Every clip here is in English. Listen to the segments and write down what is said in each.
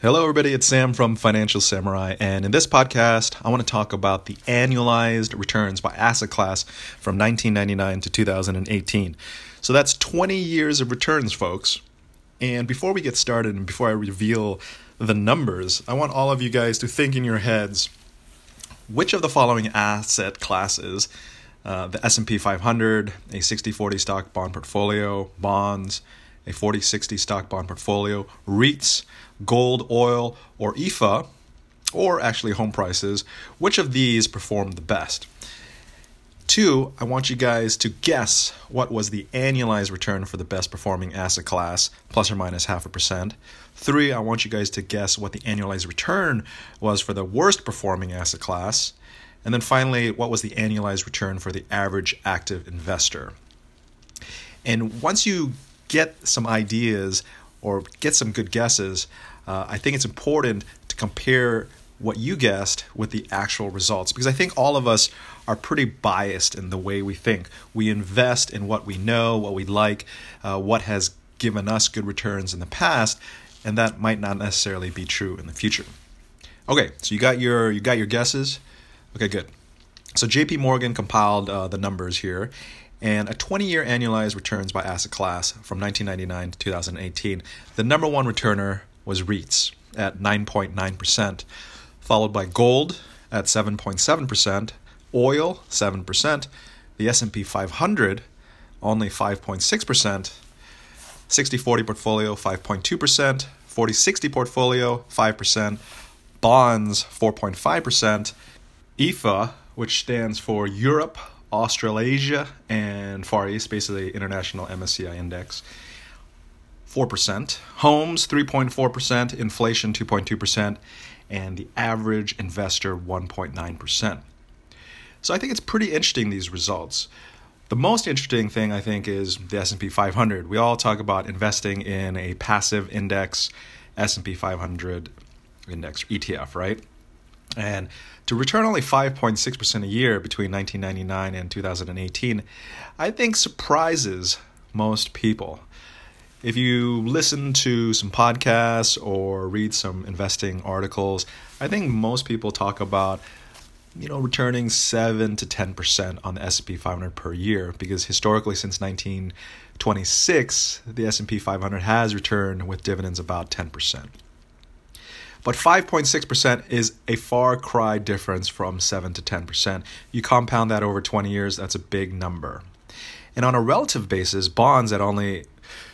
Hello, everybody. It's Sam from Financial Samurai, and in this podcast, I want to talk about the annualized returns by asset class from 1999 to 2018. So that's 20 years of returns, folks. And before we get started and before I reveal the numbers, I want all of you guys to think in your heads, which of the following asset classes, the S&P 500, a 60-40 stock bond portfolio, bonds, a 40-60 stock bond portfolio, REITs, gold, oil, or IFA, or actually home prices, which of these performed the best? 2, I want you guys to guess what was the annualized return for the best performing asset class, plus or minus 0.5%. 3, I want you guys to guess what the annualized return was for the worst performing asset class. And then finally, what was the annualized return for the average active investor? And once you get some ideas or get some good guesses, I think it's important to compare what you guessed with the actual results, because I think all of us are pretty biased in the way we think. We invest in what we know, what we like, what has given us good returns in the past, and that might not necessarily be true in the future. Okay, so you got your guesses? Okay, good. So JP Morgan compiled the numbers here, and a 20-year annualized returns by asset class from 1999 to 2018. The number one returner was REITs at 9.9%, followed by gold at 7.7%, oil 7%, the S&P 500 only 5.6%, 60-40 portfolio 5.2%, 40-60 portfolio 5%, bonds 4.5%, IFA, which stands for Europe, Australasia, and Far East, basically International MSCI Index, 4%, homes 3.4%, inflation 2.2%, and the average investor 1.9%. So I think it's pretty interesting, these results. The most interesting thing, I think, is the S&P 500. We all talk about investing in a passive index, S&P 500 index, ETF, right? And to return only 5.6% a year between 1999 and 2018, I think surprises most people. If you listen to some podcasts or read some investing articles, I think most people talk about, returning 7 to 10% on the S&P 500 per year, because historically since 1926, the S&P 500 has returned with dividends about 10%. But 5.6% is a far cry difference from 7 to 10%. You compound that over 20 years, that's a big number. And on a relative basis, bonds at only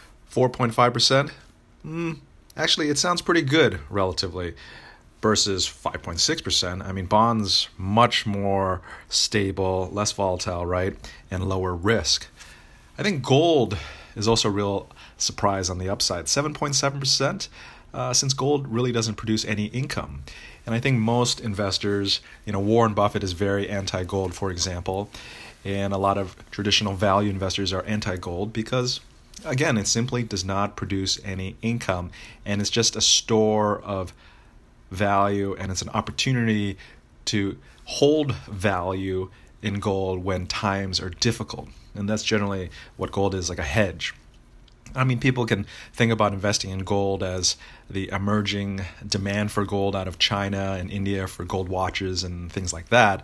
4.5%, actually it sounds pretty good relatively, versus 5.6%. I mean, bonds much more stable, less volatile, right? And lower risk. I think gold is also a real surprise on the upside, 7.7%. Since gold really doesn't produce any income. And I think most investors, Warren Buffett is very anti-gold, for example, and a lot of traditional value investors are anti-gold because, again, it simply does not produce any income, and it's just a store of value, and it's an opportunity to hold value in gold when times are difficult. And that's generally what gold is, like a hedge. I mean, people can think about investing in gold as the emerging demand for gold out of China and India for gold watches and things like that.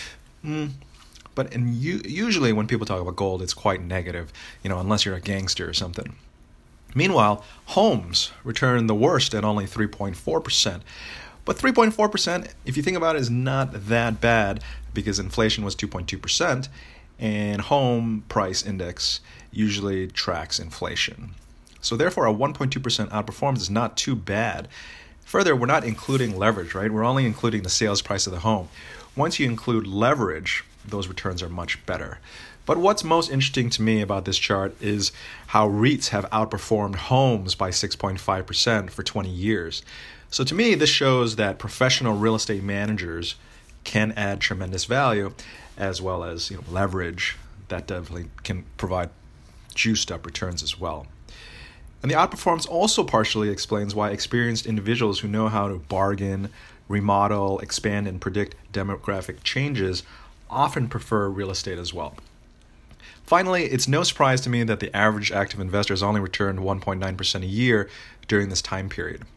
But usually when people talk about gold, it's quite negative, unless you're a gangster or something. Meanwhile, homes return the worst at only 3.4%. But 3.4%, if you think about it, is not that bad because inflation was 2.2%. And home price index usually tracks inflation. So therefore, a 1.2% outperformance is not too bad. Further, we're not including leverage, right? We're only including the sales price of the home. Once you include leverage, those returns are much better. But what's most interesting to me about this chart is how REITs have outperformed homes by 6.5% for 20 years. So to me, this shows that professional real estate managers can add tremendous value, as well as leverage that definitely can provide juiced up returns as well. And the outperformance also partially explains why experienced individuals who know how to bargain, remodel, expand, and predict demographic changes often prefer real estate as well. Finally, it's no surprise to me that the average active investor has only returned 1.9% a year during this time period.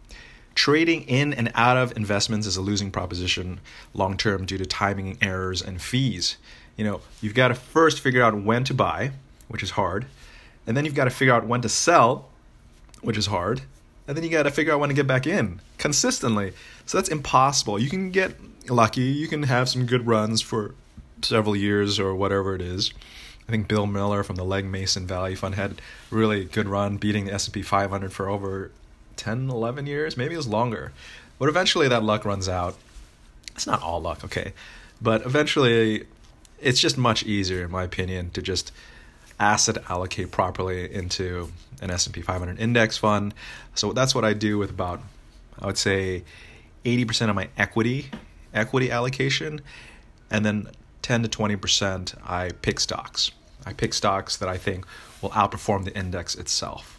Trading in and out of investments is a losing proposition long term due to timing errors and fees. You've got to first figure out when to buy, which is hard, and then you've got to figure out when to sell, which is hard, and then you got to figure out when to get back in consistently. So that's impossible. You can get lucky, you can have some good runs for several years or whatever it is. I think Bill Miller from the Legg Mason Value Fund had a really good run beating the S&P 500 for over 10, 11 years, maybe it was longer. But eventually that luck runs out. It's not all luck, okay? But eventually it's just much easier, in my opinion, to just asset allocate properly into an S&P 500 index fund. So that's what I do with about, I would say, 80% of my equity allocation, and then 10 to 20% I pick stocks. I pick stocks that I think will outperform the index itself.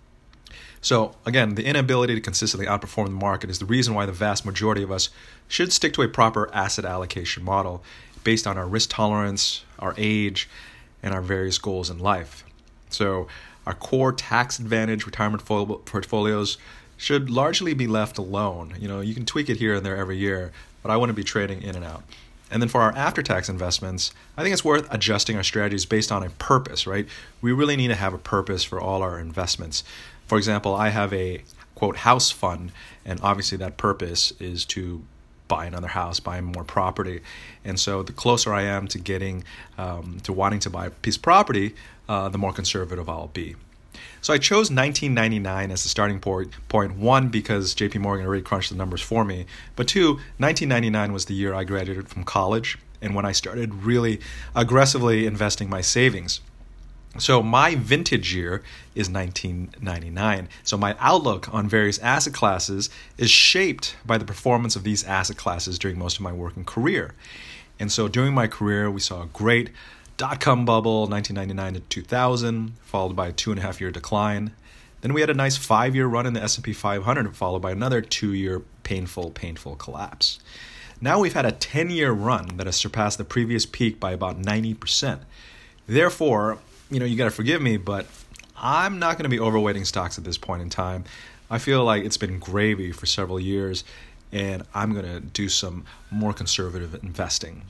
So again, the inability to consistently outperform the market is the reason why the vast majority of us should stick to a proper asset allocation model based on our risk tolerance, our age, and our various goals in life. So our core tax advantage retirement portfolios should largely be left alone. You can tweak it here and there every year, but I wouldn't be trading in and out. And then for our after-tax investments, I think it's worth adjusting our strategies based on a purpose, right? We really need to have a purpose for all our investments. For example, I have a, quote, house fund, and obviously that purpose is to buy another house, buy more property. And so the closer I am to getting, to wanting to buy a piece of property, the more conservative I'll be. So I chose 1999 as the starting point. One, because JP Morgan already crunched the numbers for me. But two, 1999 was the year I graduated from college and when I started really aggressively investing my savings. So my vintage year is 1999. So my outlook on various asset classes is shaped by the performance of these asset classes during most of my working career. And so during my career, we saw a great dot-com bubble, 1999 to 2000, followed by a 2.5-year decline. Then we had a nice 5-year run in the S&P 500, followed by another 2-year painful collapse. Now we've had a 10-year run that has surpassed the previous peak by about 90%. Therefore, you got to forgive me, but I'm not going to be overweighting stocks at this point in time. I feel like it's been gravy for several years, and I'm going to do some more conservative investing.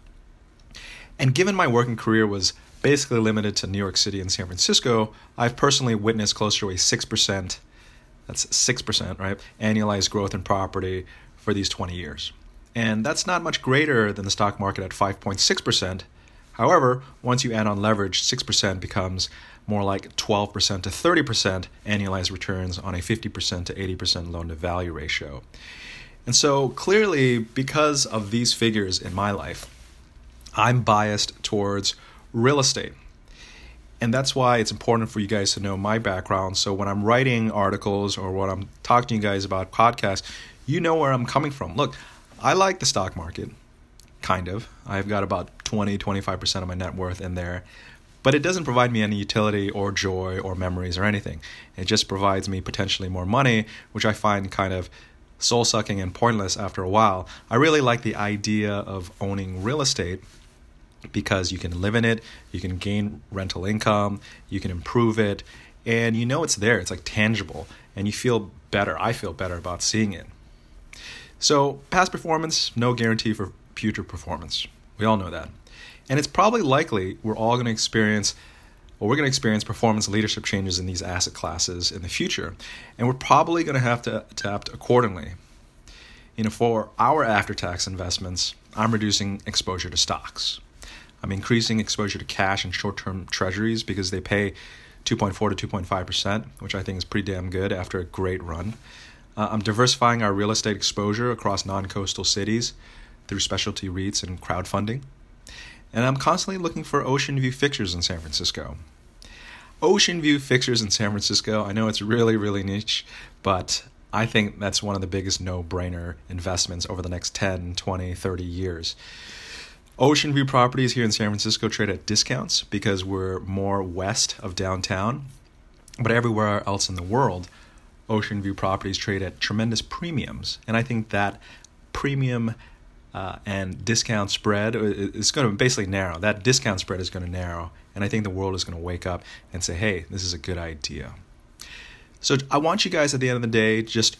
And given my working career was basically limited to New York City and San Francisco, I've personally witnessed closer to a 6%, that's 6%, right, annualized growth in property for these 20 years. And that's not much greater than the stock market at 5.6%. However, once you add on leverage, 6% becomes more like 12% to 30% annualized returns on a 50% to 80% loan-to-value ratio. And so clearly, because of these figures in my life, I'm biased towards real estate. And that's why it's important for you guys to know my background. So when I'm writing articles or when I'm talking to you guys about podcasts, you know where I'm coming from. Look, I like the stock market, kind of. I've got about 20-25% of my net worth in there. But it doesn't provide me any utility or joy or memories or anything. It just provides me potentially more money, which I find kind of soul-sucking and pointless after a while. I really like the idea of owning real estate because you can live in it, you can gain rental income, you can improve it, and it's there. It's like tangible, and you feel better. I feel better about seeing it. So past performance, no guarantee for future performance. We all know that. And it's probably likely we're going to experience performance leadership changes in these asset classes in the future. And we're probably going to have to adapt accordingly. For our after-tax investments, I'm reducing exposure to stocks. I'm increasing exposure to cash and short-term treasuries because they pay 2.4 to 2.5%, which I think is pretty damn good after a great run. I'm diversifying our real estate exposure across non-coastal cities through specialty REITs and crowdfunding. And I'm constantly looking for ocean view fixtures in San Francisco. Ocean view fixtures in San Francisco, I know it's really, really niche, but I think that's one of the biggest no-brainer investments over the next 10, 20, 30 years. Ocean view properties here in San Francisco trade at discounts because we're more west of downtown. But everywhere else in the world, ocean view properties trade at tremendous premiums. And I think that premium and discount spread is going to basically narrow. That discount spread is going to narrow. And I think the world is going to wake up and say, hey, this is a good idea. So I want you guys at the end of the day just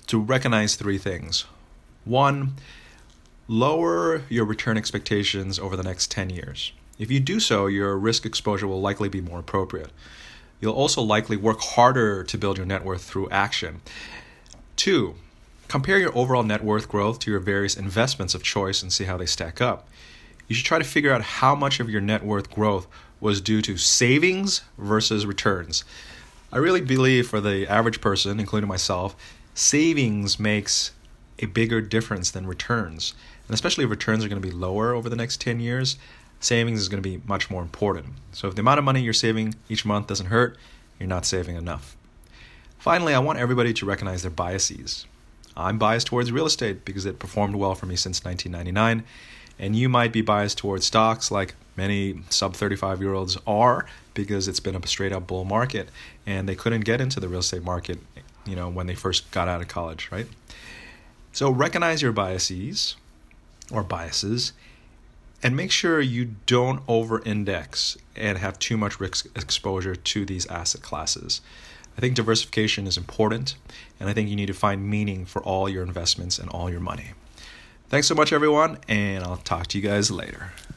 to recognize three things. One, lower your return expectations over the next 10 years. If you do so, your risk exposure will likely be more appropriate. You'll also likely work harder to build your net worth through action. Two, compare your overall net worth growth to your various investments of choice and see how they stack up. You should try to figure out how much of your net worth growth was due to savings versus returns. I really believe for the average person, including myself, savings makes a bigger difference than returns. And especially if returns are going to be lower over the next 10 years, savings is going to be much more important. So if the amount of money you're saving each month doesn't hurt, you're not saving enough. Finally, I want everybody to recognize their biases. I'm biased towards real estate because it performed well for me since 1999. And you might be biased towards stocks like many sub-35-year-olds are because it's been a straight-up bull market and they couldn't get into the real estate market, when they first got out of college, right? So recognize your biases and make sure you don't over-index and have too much risk exposure to these asset classes. I think diversification is important, and I think you need to find meaning for all your investments and all your money. Thanks so much, everyone, and I'll talk to you guys later.